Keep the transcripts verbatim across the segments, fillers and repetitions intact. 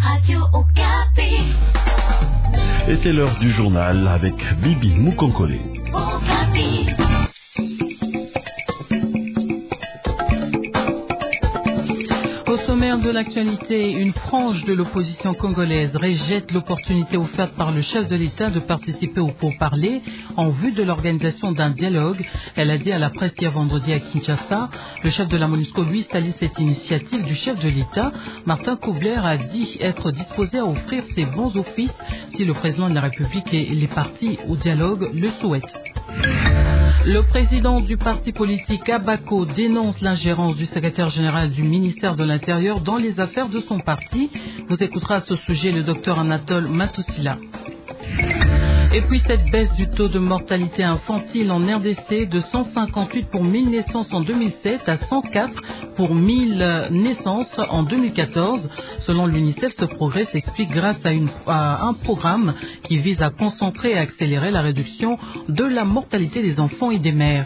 Radio Okapi. Et c'est l'heure du journal avec Bibi Mukonkole. Okapi. Au sommaire de l'actualité, une frange de l'opposition congolaise rejette l'opportunité offerte par le chef de l'État de participer au pourparlers en vue de l'organisation d'un dialogue. Elle a dit à la presse hier vendredi à Kinshasa. Le chef de la MONUSCO, lui, salue cette initiative du chef de l'État. Martin Kobler a dit être disposé à offrir ses bons offices si le président de la République et les partis au dialogue le souhaitent. Le président du parti politique Abako dénonce l'ingérence du secrétaire général du ministère de l'Intérieur dans les affaires de son parti. Vous écouterez à ce sujet le docteur Anatole Matossila. Et puis cette baisse du taux de mortalité infantile en R D C de cent cinquante-huit pour mille naissances en deux mille sept à cent quatre pour mille naissances en deux mille quatorze. Selon l'UNICEF, ce progrès s'explique grâce à, une, à un programme qui vise à concentrer et accélérer la réduction de la mortalité des enfants et des mères.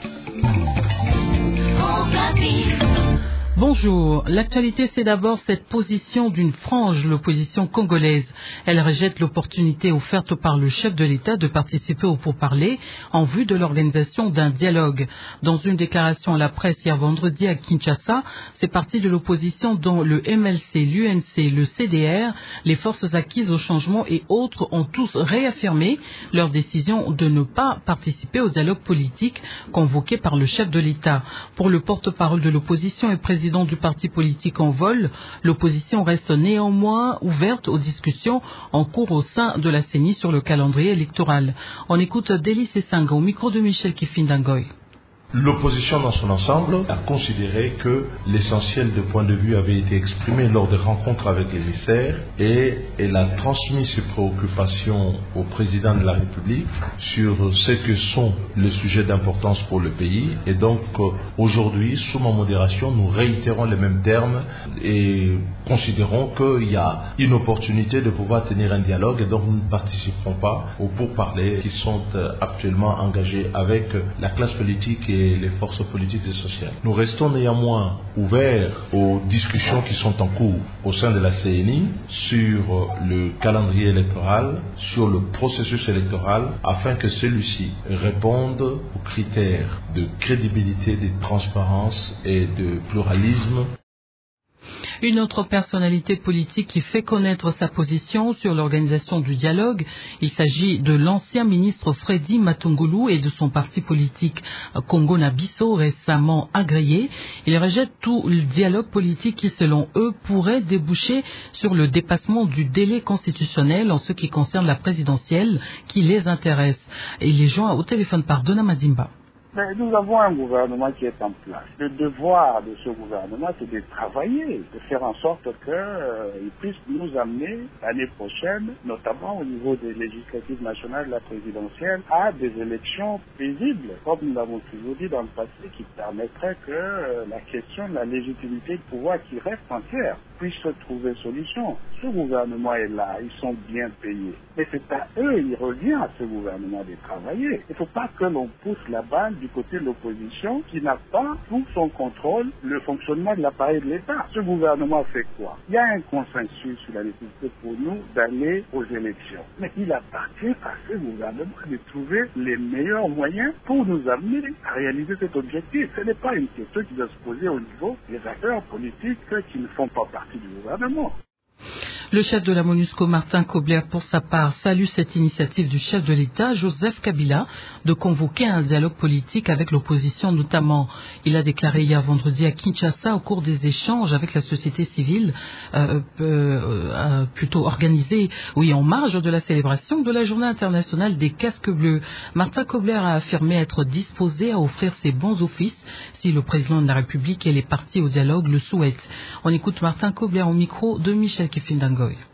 Bonjour. L'actualité, c'est d'abord cette position d'une frange de l'opposition congolaise. Elle rejette l'opportunité offerte par le chef de l'État de participer au pourparlers en vue de l'organisation d'un dialogue. Dans une déclaration à la presse hier vendredi à Kinshasa, ces partis de l'opposition dont le M L C, l'U N C, le C D R, les forces acquises au changement et autres ont tous réaffirmé leur décision de ne pas participer au dialogue politique convoqué par le chef de l'État. Pour le porte-parole de l'opposition et président du parti politique en vol, l'opposition reste néanmoins ouverte aux discussions en cours au sein de la C E N I sur le calendrier électoral. On écoute Délice Essanga au micro de Michel Kifindangoy. L'opposition dans son ensemble a considéré que l'essentiel des points de vue avait été exprimé lors des rencontres avec l'émissaire et elle a transmis ses préoccupations au président de la République sur ce que sont les sujets d'importance pour le pays. Et donc aujourd'hui, sous ma modération, nous réitérons les mêmes termes et considérons qu'il y a une opportunité de pouvoir tenir un dialogue et donc nous ne participerons pas aux pourparlers qui sont actuellement engagés avec la classe politique et les forces politiques et sociales. Nous restons néanmoins ouverts aux discussions qui sont en cours au sein de la C E N I sur le calendrier électoral, sur le processus électoral, afin que celui-ci réponde aux critères de crédibilité, de transparence et de pluralisme. Une autre personnalité politique qui fait connaître sa position sur l'organisation du dialogue, il s'agit de l'ancien ministre Freddy Matungulu et de son parti politique Congo Nabiso, récemment agréé. Il rejette tout le dialogue politique qui, selon eux, pourrait déboucher sur le dépassement du délai constitutionnel en ce qui concerne la présidentielle qui les intéresse. Et les gens au téléphone par Dona Madimba. Mais nous avons un gouvernement qui est en place. Le devoir de ce gouvernement, c'est de travailler, de faire en sorte qu'il euh, puisse nous amener l'année prochaine, notamment au niveau des législatives nationales, la présidentielle, à des élections paisibles, comme nous l'avons toujours dit dans le passé, qui permettraient que euh, la question de la légitimité du pouvoir qui reste entière puisse trouver solution. Ce gouvernement est là, ils sont bien payés. Mais c'est à eux, il revient à ce gouvernement de travailler. Il ne faut pas que l'on pousse la balle du côté de l'opposition qui n'a pas sous son contrôle le fonctionnement de l'appareil de l'État. Ce gouvernement fait quoi? Il y a un consensus sur la nécessité pour nous d'aller aux élections. Mais il appartient à ce gouvernement de trouver les meilleurs moyens pour nous amener à réaliser cet objectif. Ce n'est pas une question qui doit se poser au niveau des acteurs politiques qui ne font pas partie du gouvernement. Le chef de la MONUSCO, Martin Kobler, pour sa part, salue cette initiative du chef de l'État, Joseph Kabila, de convoquer un dialogue politique avec l'opposition notamment. Il a déclaré hier vendredi à Kinshasa, au cours des échanges avec la société civile, euh, euh, euh, plutôt organisés, oui, en marge de la célébration de la Journée internationale des casques bleus. Martin Kobler a affirmé être disposé à offrir ses bons offices si le président de la République et les partis au dialogue le souhaitent. On écoute Martin Kobler au micro de Michel Kifindangoy.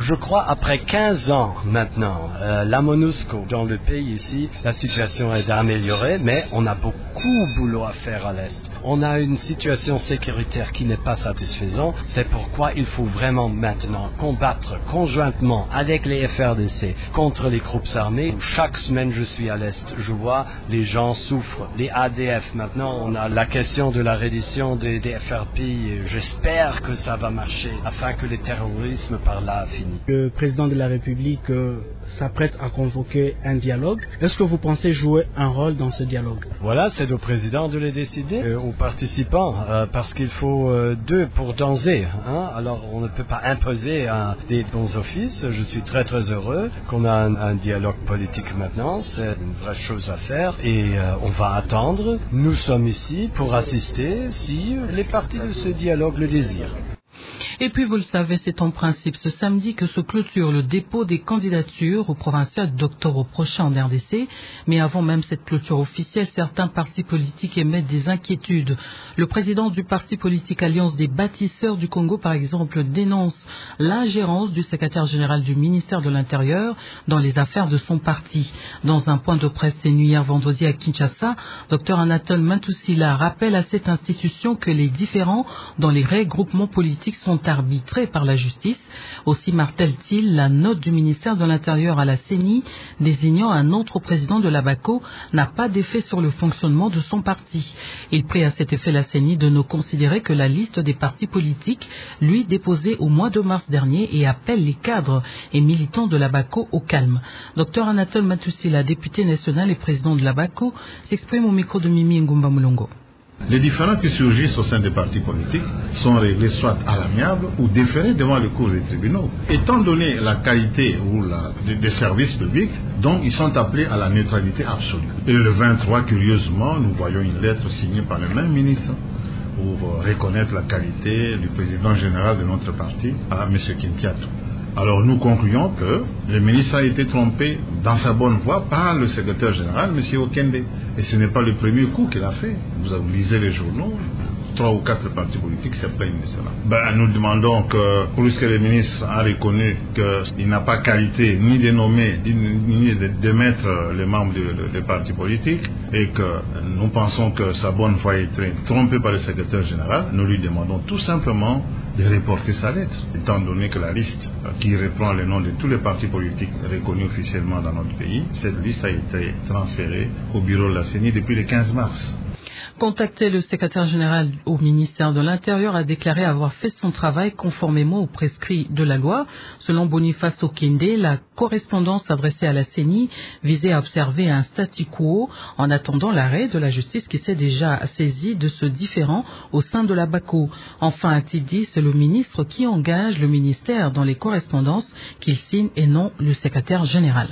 Je crois après quinze ans maintenant, euh, la MONUSCO dans le pays ici, la situation est améliorée, mais on a beaucoup de boulot à faire à l'Est. On a une situation sécuritaire qui n'est pas satisfaisante, c'est pourquoi il faut vraiment maintenant combattre conjointement avec les F R D C contre les groupes armés. Chaque semaine je suis à l'Est, je vois les gens souffrent, les A D F, maintenant on a la question de la reddition des, des F R P, et j'espère que ça va marcher afin que le terrorisme par là finisse. Le président de la République euh, s'apprête à convoquer un dialogue. Est-ce que vous pensez jouer un rôle dans ce dialogue? Voilà, c'est au président de le décider, euh, aux participants, euh, parce qu'il faut euh, deux pour danser. Hein? Alors on ne peut pas imposer un, des bons offices. Je suis très très heureux qu'on a un, un dialogue politique maintenant. C'est une vraie chose à faire et euh, on va attendre. Nous sommes ici pour assister si les parties de ce dialogue le désirent. Et puis, vous le savez, c'est en principe ce samedi que se clôture le dépôt des candidatures au provincial d'octobre prochain en R D C. Mais avant même cette clôture officielle, certains partis politiques émettent des inquiétudes. Le président du parti politique Alliance des bâtisseurs du Congo, par exemple, dénonce l'ingérence du secrétaire général du ministère de l'Intérieur dans les affaires de son parti. Dans un point de presse tenu hier vendredi à Kinshasa, Dr Anatole Mantoussila rappelle à cette institution que les différends dans les regroupements politiques sont arbitrés par la justice. Aussi martèle-t-il la note du ministère de l'Intérieur à la C E N I désignant un autre président de la BACO n'a pas d'effet sur le fonctionnement de son parti. Il prie à cet effet la C E N I de ne considérer que la liste des partis politiques lui déposée au mois de mars dernier et appelle les cadres et militants de la BACO au calme. Dr Anatole Mantoussila, député national et président de la BACO, s'exprime au micro de Mimi Ngumba Mulongo. Les différends qui surgissent au sein des partis politiques sont réglés soit à l'amiable ou déférés devant les cours des tribunaux. Étant donné la qualité ou la, des, des services publics, donc ils sont appelés à la neutralité absolue. Et le vingt-trois, curieusement, nous voyons une lettre signée par le même ministre pour reconnaître la qualité du président général de notre parti, à M. Kintiatou. Alors nous concluons que le ministre a été trompé dans sa bonne voie par le secrétaire général, M. Okende. Et ce n'est pas le premier coup qu'il a fait. Vous lisez les journaux, trois ou quatre partis politiques se plaignent de cela. Ben, nous demandons que, puisque le ministre a reconnu qu'il n'a pas qualité ni de nommer, ni de, de mettre les membres des partis politiques, et que nous pensons que sa bonne foi a été trompée par le secrétaire général, nous lui demandons tout simplement de reporter sa lettre, étant donné que la liste qui reprend les noms de tous les partis politiques reconnus officiellement dans notre pays, cette liste a été transférée au bureau de la C E N I depuis le quinze mars. Contacté, le secrétaire général au ministère de l'Intérieur a déclaré avoir fait son travail conformément aux prescrits de la loi. Selon Boniface Okende, la correspondance adressée à la C E N I visait à observer un statu quo en attendant l'arrêt de la justice qui s'est déjà saisie de ce différend au sein de la BACO. Enfin, a-t-il dit, c'est le ministre qui engage le ministère dans les correspondances qu'il signe et non le secrétaire général.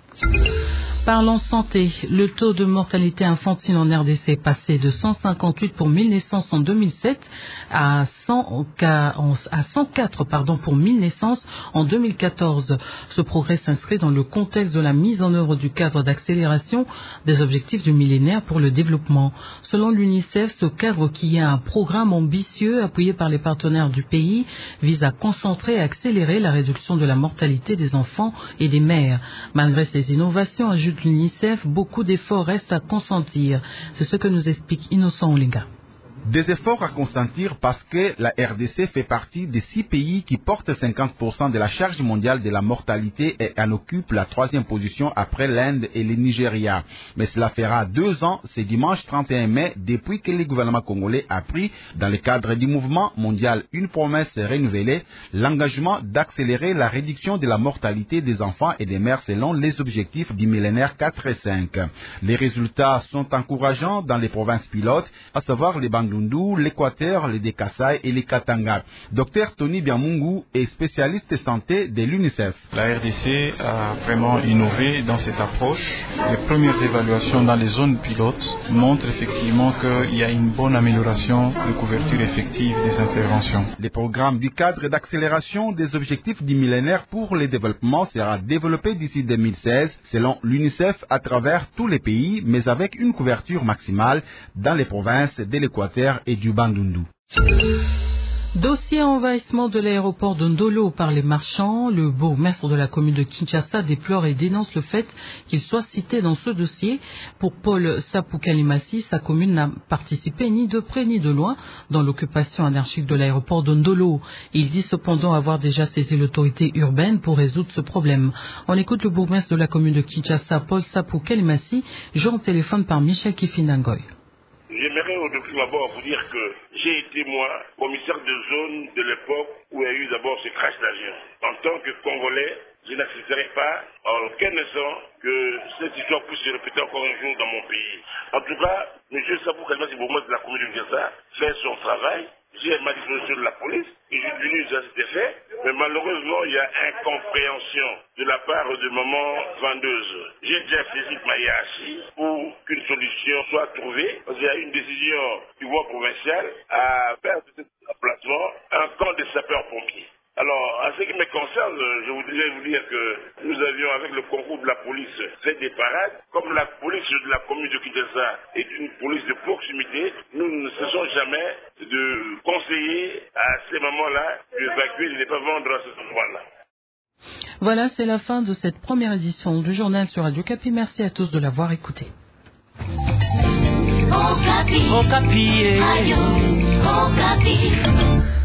Parlons santé, le taux de mortalité infantile en R D C est passé de cent cinquante-huit pour mille naissances en deux mille sept à, cent, à cent quatre pardon, pour mille naissances en deux mille quatorze. Ce progrès s'inscrit dans le contexte de la mise en œuvre du cadre d'accélération des objectifs du millénaire pour le développement. Selon l'UNICEF, ce cadre, qui est un programme ambitieux appuyé par les partenaires du pays, vise à concentrer et accélérer la réduction de la mortalité des enfants et des mères. Malgré ces innovations, ajoute l'UNICEF, beaucoup d'efforts restent à consentir. C'est ce que nous explique Innocent Olinga. Des efforts à consentir parce que la R D C fait partie des six pays qui portent cinquante pour cent de la charge mondiale de la mortalité et en occupe la troisième position après l'Inde et le Nigeria. Mais cela fera deux ans, ce dimanche trente et un mai, depuis que le gouvernement congolais a pris, dans le cadre du mouvement mondial Une promesse renouvelée, l'engagement d'accélérer la réduction de la mortalité des enfants et des mères selon les objectifs du millénaire quatre et cinq. Les résultats sont encourageants dans les provinces pilotes, à savoir les Bandundu, l'Équateur, les Kasaï et les Katanga. Docteur Tony Biamungu est spécialiste santé de l'UNICEF. La R D C a vraiment innové dans cette approche. Les premières évaluations dans les zones pilotes montrent effectivement qu'il y a une bonne amélioration de couverture effective des interventions. Le programme du cadre d'accélération des objectifs du millénaire pour le développement sera développé d'ici deux mille seize selon l'UNICEF à travers tous les pays, mais avec une couverture maximale dans les provinces de l'Équateur et du Bandundu. Dossier envahissement de l'aéroport de Ndolo par les marchands. Le bourgmestre de la commune de Kinshasa déplore et dénonce le fait qu'il soit cité dans ce dossier. Pour Paul Sapou-Kalimassi, sa commune n'a participé ni de près ni de loin dans l'occupation anarchique de l'aéroport de Ndolo. Il dit cependant avoir déjà saisi l'autorité urbaine pour résoudre ce problème. On écoute le bourgmestre de la commune de Kinshasa, Paul Sapou-Kalimassi, joint au téléphone par Michel Kifinangoy. J'aimerais au tout d'abord vous dire que j'ai été, moi, commissaire de zone de l'époque où il y a eu d'abord ce crash d'avion. En tant que Congolais, je n'accepterai pas en aucun instant que cette histoire puisse se répéter encore un jour dans mon pays. En tout cas, M. Sapou Kalimassi, bourgmestre de la commune de Kinshasa, fait son travail. J'ai ma disposition de la police et j'ai tenu à cet effet. Mais malheureusement, il y a incompréhension de la part de maman vendeuse. J'ai déjà saisi ma hiérarchie pour qu'une solution soit trouvée. Parce qu'il y a une décision du gouvernement provincial à faire de cet emplacement un camp de sapeurs-pompiers. Alors, en ce qui me concerne, je voudrais vous dire que nous avions, avec le concours de la police, fait des parades. Comme la police de la commune de Kinshasa est une police de proximité, nous ne cessons jamais de conseiller à ces moments-là d'évacuer, de ne pas vendre à ce endroit-là. Voilà, c'est la fin de cette première édition du journal sur Radio Okapi. Merci à tous de l'avoir écouté. Okapi. Okapi. Radio Okapi.